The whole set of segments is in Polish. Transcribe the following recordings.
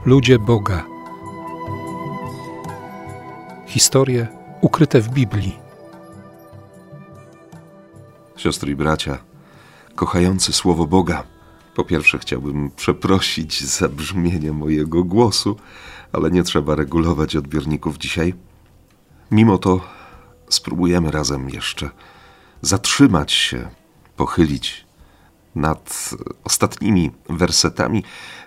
Ludzie Boga. Historie ukryte w Biblii. Siostry i bracia, kochający Słowo Boga, po pierwsze chciałbym przeprosić za brzmienie mojego głosu, ale nie trzeba regulować odbiorników dzisiaj. Mimo to spróbujemy razem jeszcze zatrzymać się, pochylić nad ostatnimi wersetami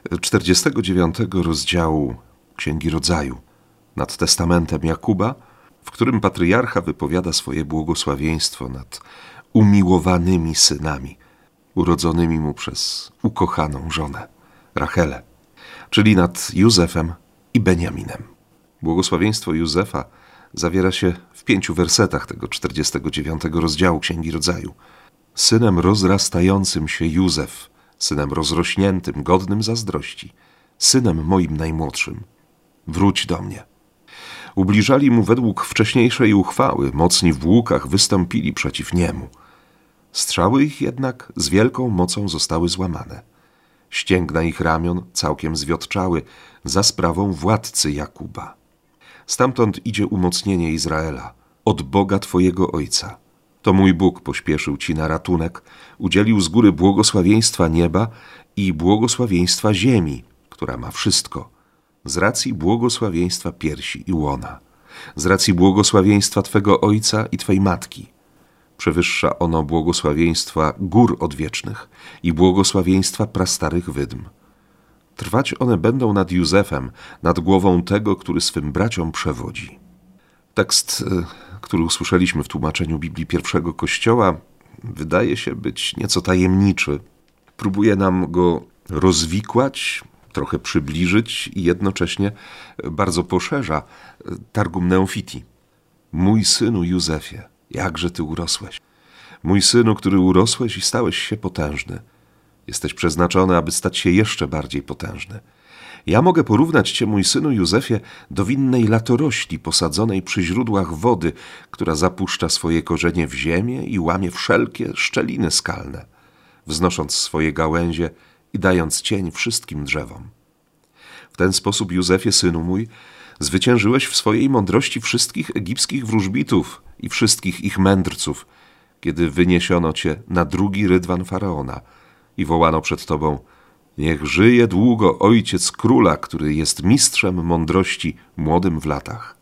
49 rozdziału Księgi Rodzaju, nad testamentem Jakuba, w którym patriarcha wypowiada swoje błogosławieństwo nad umiłowanymi synami, urodzonymi mu przez ukochaną żonę, Rachelę, czyli nad Józefem i Beniaminem. Błogosławieństwo Józefa zawiera się w 5 wersetach tego 49 rozdziału Księgi Rodzaju. Synem rozrastającym się Józef, synem rozrośniętym, godnym zazdrości, synem moim najmłodszym. Wróć do mnie. Ubliżali mu według wcześniejszej uchwały, mocni w łukach wystąpili przeciw niemu. Strzały ich jednak z wielką mocą zostały złamane. Ścięgna ich ramion całkiem zwiotczały za sprawą władcy Jakuba. Stamtąd idzie umocnienie Izraela, od Boga Twojego Ojca. To mój Bóg pośpieszył Ci na ratunek, udzielił z góry błogosławieństwa nieba i błogosławieństwa ziemi, która ma wszystko, z racji błogosławieństwa piersi i łona, z racji błogosławieństwa Twego Ojca i Twej Matki. Przewyższa ono błogosławieństwa gór odwiecznych i błogosławieństwa prastarych wydm. Trwać one będą nad Józefem, nad głową tego, który swym braciom przewodzi. Tekst, który usłyszeliśmy w tłumaczeniu Biblii pierwszego Kościoła, wydaje się być nieco tajemniczy. Próbuje nam go rozwikłać, trochę przybliżyć i jednocześnie bardzo poszerza Targum Neofiti. Mój synu Józefie, jakże ty urosłeś. Mój synu, który urosłeś i stałeś się potężny. Jesteś przeznaczony, aby stać się jeszcze bardziej potężny. Ja mogę porównać cię, mój synu Józefie, do winnej latorośli posadzonej przy źródłach wody, która zapuszcza swoje korzenie w ziemię i łamie wszelkie szczeliny skalne, wznosząc swoje gałęzie i dając cień wszystkim drzewom. W ten sposób, Józefie, synu mój, zwyciężyłeś w swojej mądrości wszystkich egipskich wróżbitów i wszystkich ich mędrców, kiedy wyniesiono cię na drugi rydwan Faraona i wołano przed tobą: niech żyje długo ojciec króla, który jest mistrzem mądrości, młodym w latach.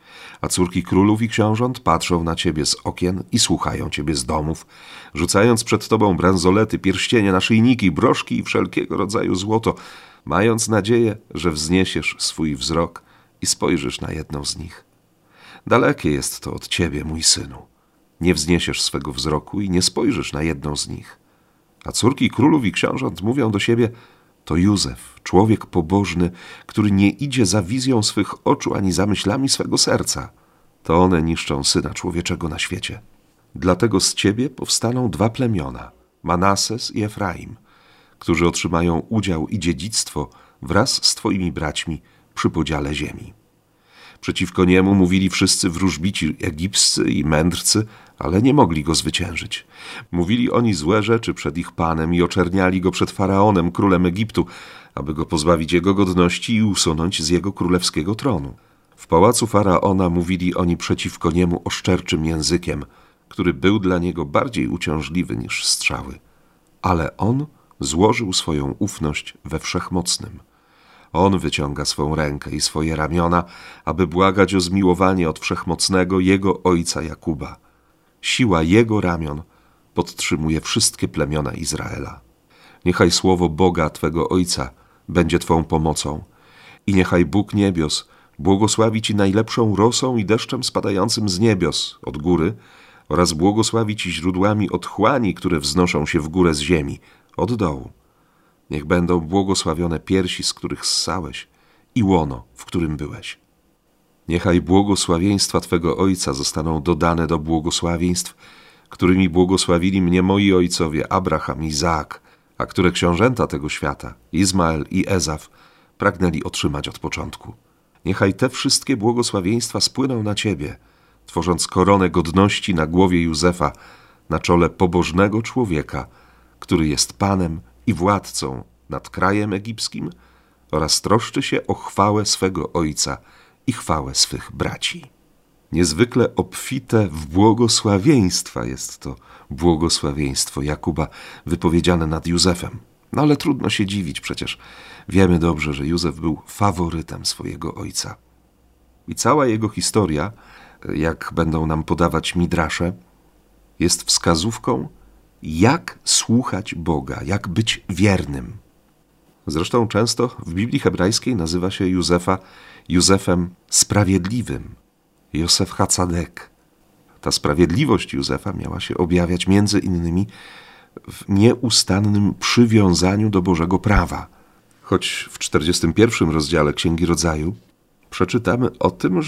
A córki królów i książąt patrzą na ciebie z okien i słuchają ciebie z domów, rzucając przed tobą bransolety, pierścienie, naszyjniki, broszki i wszelkiego rodzaju złoto, mając nadzieję, że wzniesiesz swój wzrok i spojrzysz na jedną z nich. Dalekie jest to od ciebie, mój synu. Nie wzniesiesz swego wzroku i nie spojrzysz na jedną z nich. A córki królów i książąt mówią do siebie: to Józef, człowiek pobożny, który nie idzie za wizją swych oczu ani za myślami swego serca. To one niszczą Syna Człowieczego na świecie. Dlatego z ciebie powstaną 2 plemiona, Manases i Efraim, którzy otrzymają udział i dziedzictwo wraz z twoimi braćmi przy podziale ziemi. Przeciwko niemu mówili wszyscy wróżbici egipscy i mędrcy, ale nie mogli go zwyciężyć. Mówili oni złe rzeczy przed ich Panem i oczerniali go przed Faraonem, królem Egiptu, aby go pozbawić jego godności i usunąć z jego królewskiego tronu. W pałacu Faraona mówili oni przeciwko niemu oszczerczym językiem, który był dla niego bardziej uciążliwy niż strzały. Ale on złożył swoją ufność we Wszechmocnym. On wyciąga swą rękę i swoje ramiona, aby błagać o zmiłowanie od Wszechmocnego jego ojca Jakuba. Siła jego ramion podtrzymuje wszystkie plemiona Izraela. Niechaj słowo Boga Twego Ojca będzie Twą pomocą i niechaj Bóg niebios błogosławi Ci najlepszą rosą i deszczem spadającym z niebios od góry oraz błogosławi Ci źródłami otchłani, które wznoszą się w górę z ziemi, od dołu. Niech będą błogosławione piersi, z których ssałeś, i łono, w którym byłeś. Niechaj błogosławieństwa Twego Ojca zostaną dodane do błogosławieństw, którymi błogosławili mnie moi ojcowie Abraham i Izaak, a które książęta tego świata, Izmael i Ezaf, pragnęli otrzymać od początku. Niechaj te wszystkie błogosławieństwa spłyną na Ciebie, tworząc koronę godności na głowie Józefa, na czole pobożnego człowieka, który jest Panem i władcą nad krajem egipskim, oraz troszczy się o chwałę swego ojca i chwałę swych braci. Niezwykle obfite w błogosławieństwa jest to błogosławieństwo Jakuba wypowiedziane nad Józefem. No ale trudno się dziwić, przecież wiemy dobrze, że Józef był faworytem swojego ojca. I cała jego historia, jak będą nam podawać midrasze, jest wskazówką, jak słuchać Boga, jak być wiernym. Zresztą często w Biblii hebrajskiej nazywa się Józefa Józefem Sprawiedliwym, Józef Hatzadek. Ta sprawiedliwość Józefa miała się objawiać między innymi w nieustannym przywiązaniu do Bożego prawa. Choć w 41 rozdziale Księgi Rodzaju przeczytamy o tym,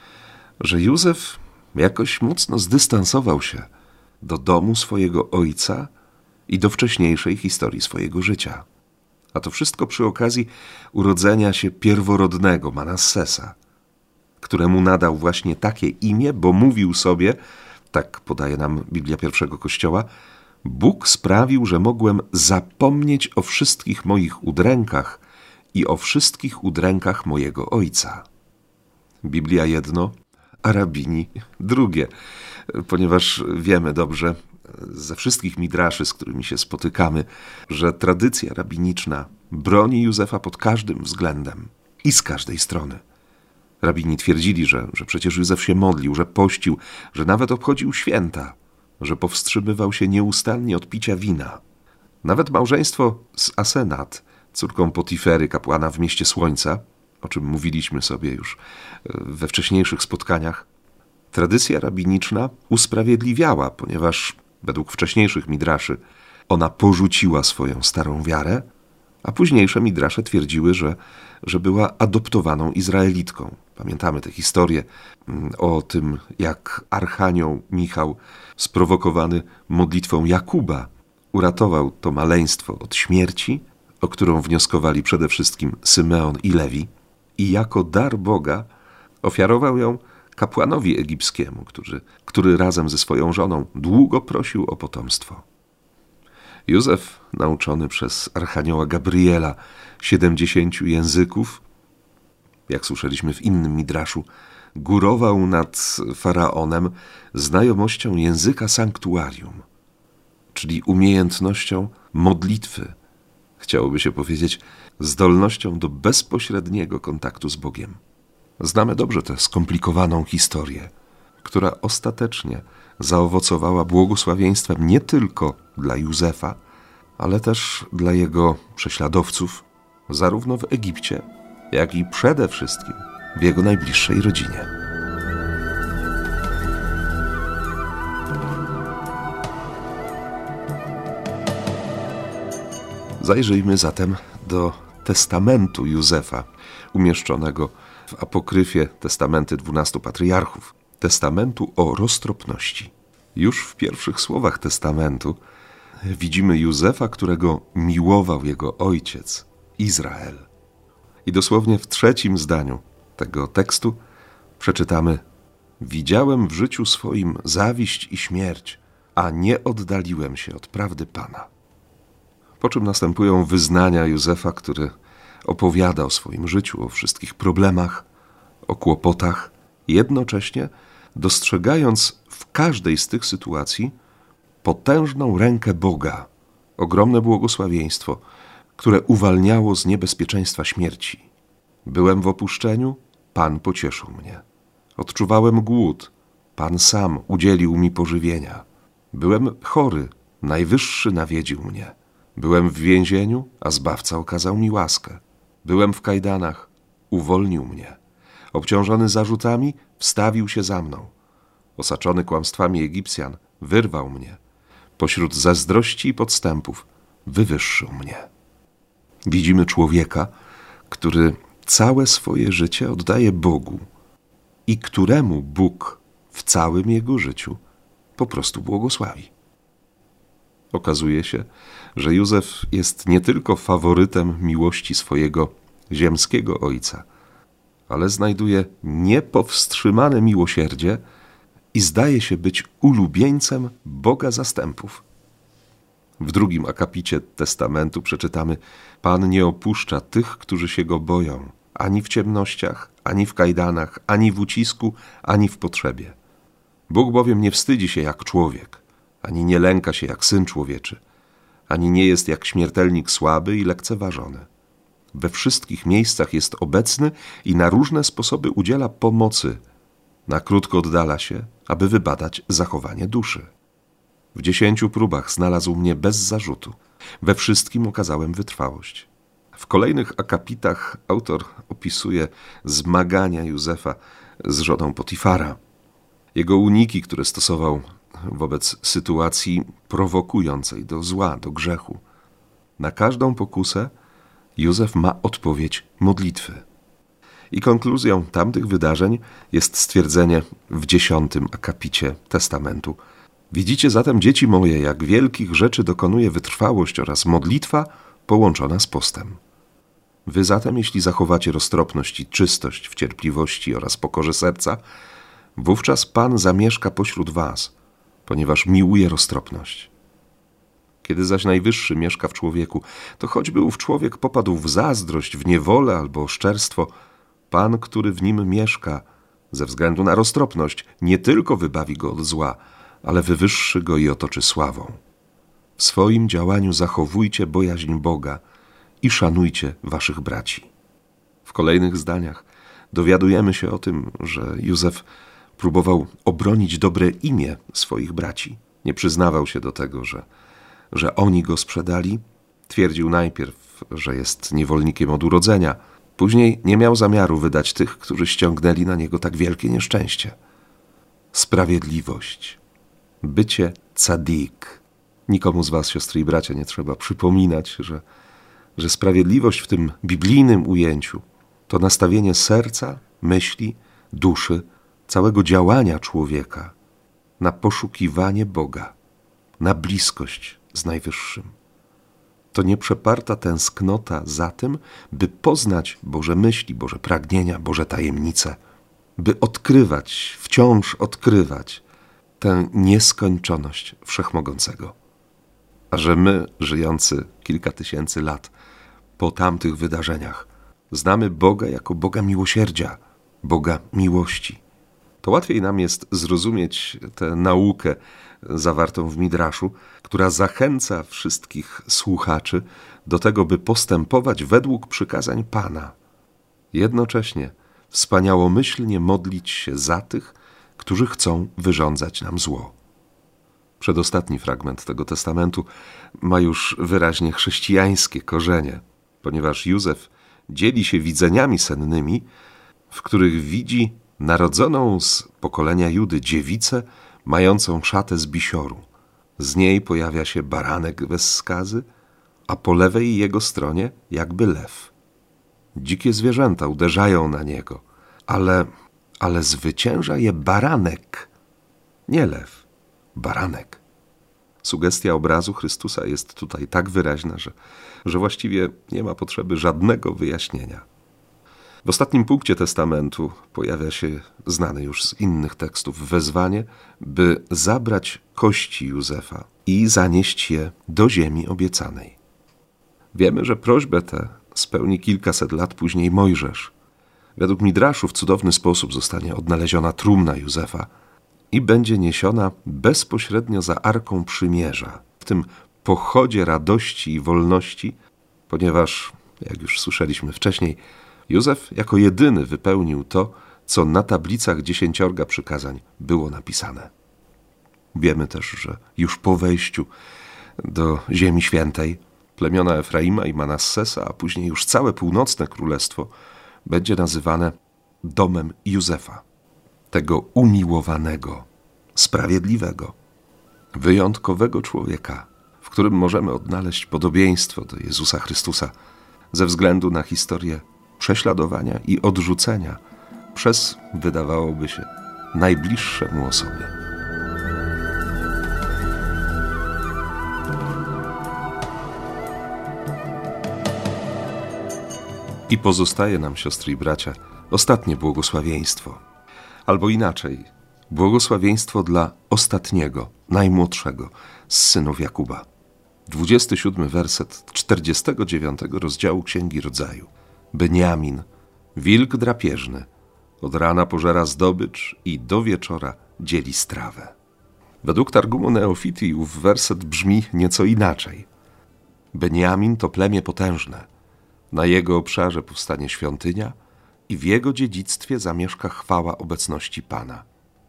że Józef jakoś mocno zdystansował się do domu swojego ojca i do wcześniejszej historii swojego życia. A to wszystko przy okazji urodzenia się pierworodnego Manassesa, któremu nadał właśnie takie imię, bo mówił sobie, tak podaje nam Biblia pierwszego Kościoła, Bóg sprawił, że mogłem zapomnieć o wszystkich moich udrękach i o wszystkich udrękach mojego ojca. Biblia jedno, a rabini drugie, ponieważ wiemy dobrze ze wszystkich midraszy, z którymi się spotykamy, że tradycja rabiniczna broni Józefa pod każdym względem i z każdej strony. Rabini twierdzili, że przecież Józef się modlił, że pościł, że nawet obchodził święta, że powstrzymywał się nieustannie od picia wina. Nawet małżeństwo z Asenat, córką Potifery, kapłana w mieście Słońca, o czym mówiliśmy sobie już we wcześniejszych spotkaniach, tradycja rabiniczna usprawiedliwiała, ponieważ według wcześniejszych midraszy ona porzuciła swoją starą wiarę, a późniejsze midrasze twierdziły, że była adoptowaną Izraelitką. Pamiętamy tę historię o tym, jak archanioł Michał, sprowokowany modlitwą Jakuba, uratował to maleństwo od śmierci, o którą wnioskowali przede wszystkim Symeon i Lewi, i jako dar Boga ofiarował ją kapłanowi egipskiemu, który razem ze swoją żoną długo prosił o potomstwo. Józef, nauczony przez archanioła Gabriela 70 języków, jak słyszeliśmy w innym midraszu, górował nad faraonem znajomością języka sanktuarium, czyli umiejętnością modlitwy, chciałoby się powiedzieć, zdolnością do bezpośredniego kontaktu z Bogiem. Znamy dobrze tę skomplikowaną historię, która ostatecznie zaowocowała błogosławieństwem nie tylko dla Józefa, ale też dla jego prześladowców, zarówno w Egipcie, jak i przede wszystkim w jego najbliższej rodzinie. Zajrzyjmy zatem do testamentu Józefa, umieszczonego w apokryfie Testamenty 12 Patriarchów, testamentu o roztropności. Już w pierwszych słowach testamentu widzimy Józefa, którego miłował jego ojciec, Izrael. I dosłownie w 3 zdaniu tego tekstu przeczytamy: widziałem w życiu swoim zawiść i śmierć, a nie oddaliłem się od prawdy Pana. Po czym następują wyznania Józefa, który opowiada o swoim życiu, o wszystkich problemach, o kłopotach, jednocześnie dostrzegając w każdej z tych sytuacji potężną rękę Boga, ogromne błogosławieństwo, które uwalniało z niebezpieczeństwa śmierci. Byłem w opuszczeniu, Pan pocieszył mnie. Odczuwałem głód, Pan sam udzielił mi pożywienia. Byłem chory, Najwyższy nawiedził mnie. Byłem w więzieniu, a Zbawca okazał mi łaskę. Byłem w kajdanach, uwolnił mnie. Obciążony zarzutami, wstawił się za mną. Osaczony kłamstwami Egipcjan, wyrwał mnie. Pośród zazdrości i podstępów wywyższył mnie. Widzimy człowieka, który całe swoje życie oddaje Bogu i któremu Bóg w całym jego życiu po prostu błogosławi. Okazuje się, że Józef jest nie tylko faworytem miłości swojego ziemskiego ojca, ale znajduje niepowstrzymane miłosierdzie i zdaje się być ulubieńcem Boga zastępów. W drugim akapicie testamentu przeczytamy: Pan nie opuszcza tych, którzy się Go boją, ani w ciemnościach, ani w kajdanach, ani w ucisku, ani w potrzebie. Bóg bowiem nie wstydzi się jak człowiek, ani nie lęka się jak Syn Człowieczy, ani nie jest jak śmiertelnik słaby i lekceważony. We wszystkich miejscach jest obecny i na różne sposoby udziela pomocy. Na krótko oddala się, aby wybadać zachowanie duszy. W 10 próbach znalazł mnie bez zarzutu. We wszystkim okazałem wytrwałość. W kolejnych akapitach autor opisuje zmagania Józefa z żoną Potifara. Jego uniki, które stosował wobec sytuacji prowokującej do zła, do grzechu. Na każdą pokusę Józef ma odpowiedź modlitwy. I konkluzją tamtych wydarzeń jest stwierdzenie w 10 akapicie testamentu: Widzicie zatem, dzieci moje, jak wielkich rzeczy dokonuje wytrwałość oraz modlitwa połączona z postem. Wy zatem, jeśli zachowacie roztropność i czystość w cierpliwości oraz pokorze serca, wówczas Pan zamieszka pośród was, ponieważ miłuje roztropność. Kiedy zaś Najwyższy mieszka w człowieku, to choćby ów człowiek popadł w zazdrość, w niewolę albo oszczerstwo, Pan, który w nim mieszka, ze względu na roztropność, nie tylko wybawi go od zła, ale wywyższy go i otoczy sławą. W swoim działaniu zachowujcie bojaźń Boga i szanujcie waszych braci. W kolejnych zdaniach dowiadujemy się o tym, że Józef próbował obronić dobre imię swoich braci. Nie przyznawał się do tego, że oni go sprzedali. Twierdził najpierw, że jest niewolnikiem od urodzenia. Później nie miał zamiaru wydać tych, którzy ściągnęli na niego tak wielkie nieszczęście. Sprawiedliwość. Bycie tzadik. Nikomu z was, siostry i bracia, nie trzeba przypominać, że sprawiedliwość w tym biblijnym ujęciu to nastawienie serca, myśli, duszy, całego działania człowieka na poszukiwanie Boga, na bliskość z Najwyższym. To nieprzeparta tęsknota za tym, by poznać Boże myśli, Boże pragnienia, Boże tajemnice, by odkrywać, wciąż odkrywać tę nieskończoność Wszechmogącego. A że my, żyjący kilka tysięcy lat po tamtych wydarzeniach, znamy Boga jako Boga miłosierdzia, Boga miłości, to łatwiej nam jest zrozumieć tę naukę zawartą w Midraszu, która zachęca wszystkich słuchaczy do tego, by postępować według przykazań Pana. Jednocześnie wspaniałomyślnie modlić się za tych, którzy chcą wyrządzać nam zło. Przedostatni fragment tego testamentu ma już wyraźnie chrześcijańskie korzenie, ponieważ Józef dzieli się widzeniami sennymi, w których widzi narodzoną z pokolenia Judy dziewicę mającą szatę z bisioru. Z niej pojawia się baranek bez skazy, a po lewej jego stronie jakby lew. Dzikie zwierzęta uderzają na niego, ale zwycięża je baranek, nie lew, baranek. Sugestia obrazu Chrystusa jest tutaj tak wyraźna, że właściwie nie ma potrzeby żadnego wyjaśnienia. W ostatnim punkcie testamentu pojawia się znane już z innych tekstów wezwanie, by zabrać kości Józefa i zanieść je do ziemi obiecanej. Wiemy, że prośbę tę spełni kilkaset lat później Mojżesz. Według Midraszu w cudowny sposób zostanie odnaleziona trumna Józefa i będzie niesiona bezpośrednio za Arką Przymierza, w tym pochodzie radości i wolności, ponieważ, jak już słyszeliśmy wcześniej, Józef jako jedyny wypełnił to, co na tablicach 10 przykazań było napisane. Wiemy też, że już po wejściu do Ziemi Świętej plemiona Efraima i Manassesa, a później już całe północne królestwo będzie nazywane domem Józefa, tego umiłowanego, sprawiedliwego, wyjątkowego człowieka, w którym możemy odnaleźć podobieństwo do Jezusa Chrystusa ze względu na historię prześladowania i odrzucenia przez, wydawałoby się, najbliższe mu osoby. I pozostaje nam, siostry i bracia, ostatnie błogosławieństwo. Albo inaczej, błogosławieństwo dla ostatniego, najmłodszego z synów Jakuba. 27 werset 49 rozdziału Księgi Rodzaju. Beniamin, wilk drapieżny, od rana pożera zdobycz i do wieczora dzieli strawę. Według Targumu Neofiti ów werset brzmi nieco inaczej. Beniamin to plemię potężne. Na jego obszarze powstanie świątynia i w jego dziedzictwie zamieszka chwała obecności Pana.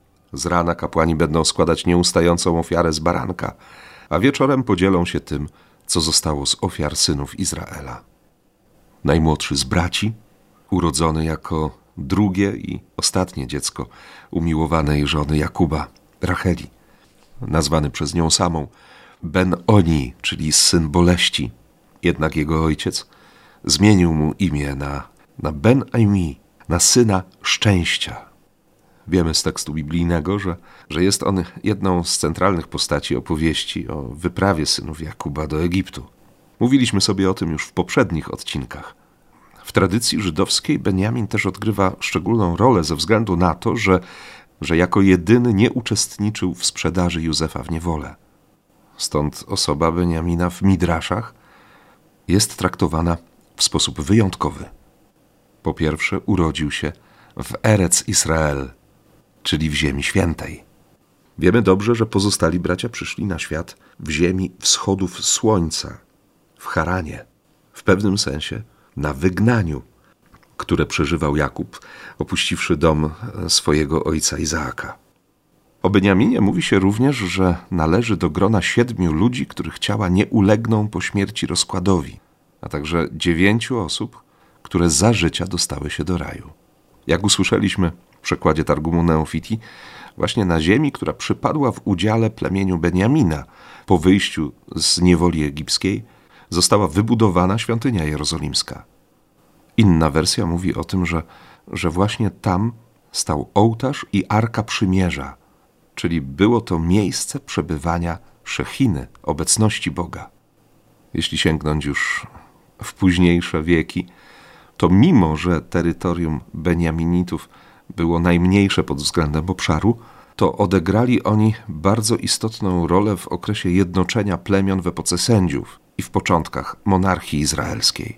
Z rana kapłani będą składać nieustającą ofiarę z baranka, a wieczorem podzielą się tym, co zostało z ofiar synów Izraela. Najmłodszy z braci, urodzony jako drugie i ostatnie dziecko umiłowanej żony Jakuba, Racheli, nazwany przez nią samą Ben-Oni, czyli syn boleści. Jednak jego ojciec zmienił mu imię na Ben-Ami, na syna szczęścia. Wiemy z tekstu biblijnego, że jest on jedną z centralnych postaci opowieści o wyprawie synów Jakuba do Egiptu. Mówiliśmy sobie o tym już w poprzednich odcinkach. W tradycji żydowskiej Beniamin też odgrywa szczególną rolę ze względu na to, że jako jedyny nie uczestniczył w sprzedaży Józefa w niewolę. Stąd osoba Beniamina w Midraszach jest traktowana w sposób wyjątkowy. Po pierwsze, urodził się w Erec Israel, czyli w ziemi świętej. Wiemy dobrze, że pozostali bracia przyszli na świat w ziemi wschodów słońca, w Haranie, w pewnym sensie na wygnaniu, które przeżywał Jakub, opuściwszy dom swojego ojca Izaaka. O Beniaminie mówi się również, że należy do grona 7 ludzi, których ciała nie ulegną po śmierci rozkładowi, a także 9 osób, które za życia dostały się do raju. Jak usłyszeliśmy w przekładzie Targumu Neofiti, właśnie na ziemi, która przypadła w udziale plemieniu Beniamina po wyjściu z niewoli egipskiej, została wybudowana świątynia jerozolimska. Inna wersja mówi o tym, że właśnie tam stał ołtarz i Arka Przymierza, czyli było to miejsce przebywania Szechiny, obecności Boga. Jeśli sięgnąć już w późniejsze wieki, to mimo, że terytorium Beniaminitów było najmniejsze pod względem obszaru, to odegrali oni bardzo istotną rolę w okresie jednoczenia plemion w epoce sędziów i w początkach monarchii izraelskiej.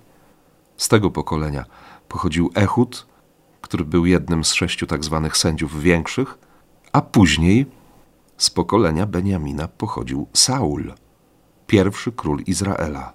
Z tego pokolenia pochodził Ehud, który był jednym z 6 tak zwanych sędziów większych, a później z pokolenia Beniamina pochodził Saul, pierwszy król Izraela.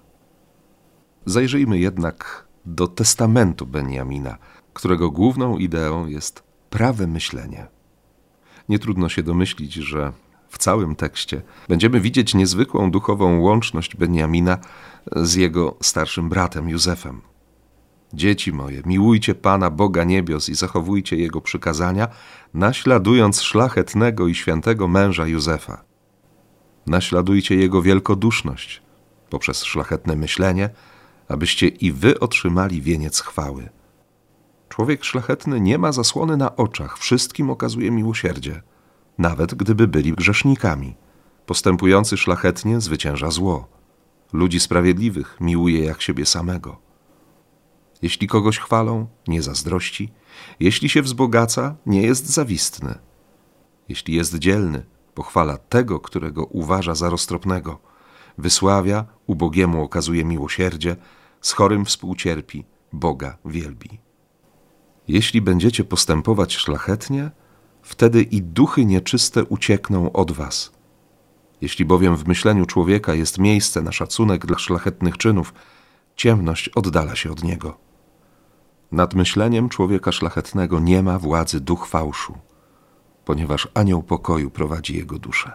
Zajrzyjmy jednak do testamentu Beniamina, którego główną ideą jest prawe myślenie. Nie trudno się domyślić, że w całym tekście będziemy widzieć niezwykłą duchową łączność Beniamina z jego starszym bratem Józefem. Dzieci moje, miłujcie Pana, Boga niebios i zachowujcie Jego przykazania, naśladując szlachetnego i świętego męża Józefa. Naśladujcie Jego wielkoduszność poprzez szlachetne myślenie, abyście i wy otrzymali wieniec chwały. Człowiek szlachetny nie ma zasłony na oczach, wszystkim okazuje miłosierdzie, nawet gdyby byli grzesznikami. Postępujący szlachetnie zwycięża zło. Ludzi sprawiedliwych miłuje jak siebie samego. Jeśli kogoś chwalą, nie zazdrości. Jeśli się wzbogaca, nie jest zawistny. Jeśli jest dzielny, pochwala tego, którego uważa za roztropnego. Wysławia, ubogiemu okazuje miłosierdzie, z chorym współcierpi, Boga wielbi. Jeśli będziecie postępować szlachetnie, wtedy i duchy nieczyste uciekną od was. Jeśli bowiem w myśleniu człowieka jest miejsce na szacunek dla szlachetnych czynów, ciemność oddala się od niego. Nad myśleniem człowieka szlachetnego nie ma władzy duch fałszu, ponieważ anioł pokoju prowadzi jego duszę.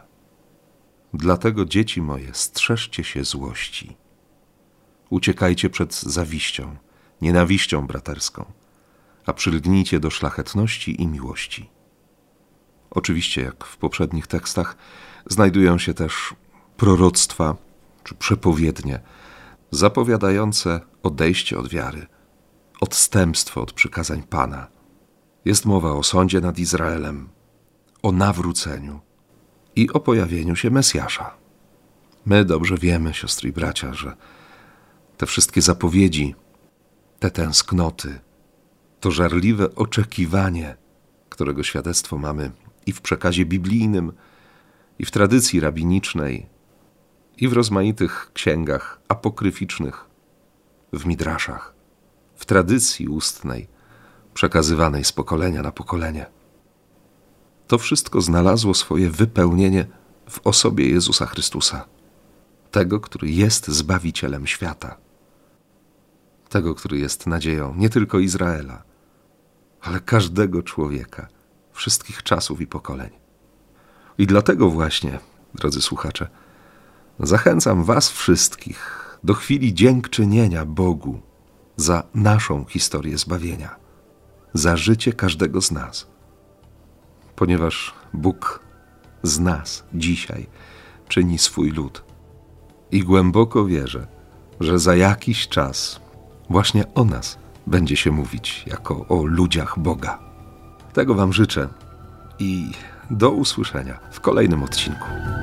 Dlatego, dzieci moje, strzeżcie się złości. Uciekajcie przed zawiścią, nienawiścią braterską, a przylgnijcie do szlachetności i miłości. Oczywiście, jak w poprzednich tekstach, znajdują się też proroctwa czy przepowiednie zapowiadające odejście od wiary, odstępstwo od przykazań Pana. Jest mowa o sądzie nad Izraelem, o nawróceniu i o pojawieniu się Mesjasza. My dobrze wiemy, siostry i bracia, że te wszystkie zapowiedzi, te tęsknoty, to żarliwe oczekiwanie, którego świadectwo mamy i w przekazie biblijnym, i w tradycji rabinicznej, i w rozmaitych księgach apokryficznych, w midraszach, w tradycji ustnej, przekazywanej z pokolenia na pokolenie. To wszystko znalazło swoje wypełnienie w osobie Jezusa Chrystusa, tego, który jest Zbawicielem świata, tego, który jest nadzieją nie tylko Izraela, ale każdego człowieka, wszystkich czasów i pokoleń. I dlatego właśnie, drodzy słuchacze, zachęcam was wszystkich do chwili dziękczynienia Bogu za naszą historię zbawienia, za życie każdego z nas. Ponieważ Bóg z nas dzisiaj czyni swój lud. I głęboko wierzę, że za jakiś czas właśnie o nas będzie się mówić jako o ludziach Boga. Tego wam życzę i do usłyszenia w kolejnym odcinku.